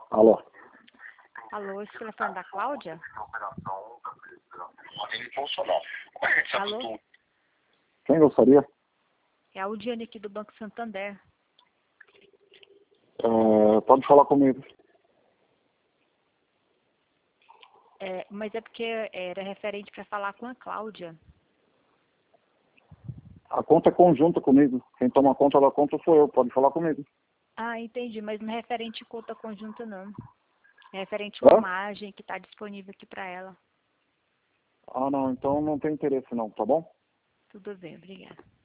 Alô? Alô, esse telefone da Cláudia? Alô? Quem gostaria? É a Audiane aqui do Banco Santander. Pode falar comigo. Mas é porque era referente para falar com a Cláudia. A conta é conjunta comigo. Quem toma conta da conta sou eu. Pode falar comigo. Ah, entendi, mas não é referente conta conjunta, não. É referente a uma imagem que está disponível aqui para ela. Ah, não. Então não tem interesse não, tá bom? Tudo bem, obrigada.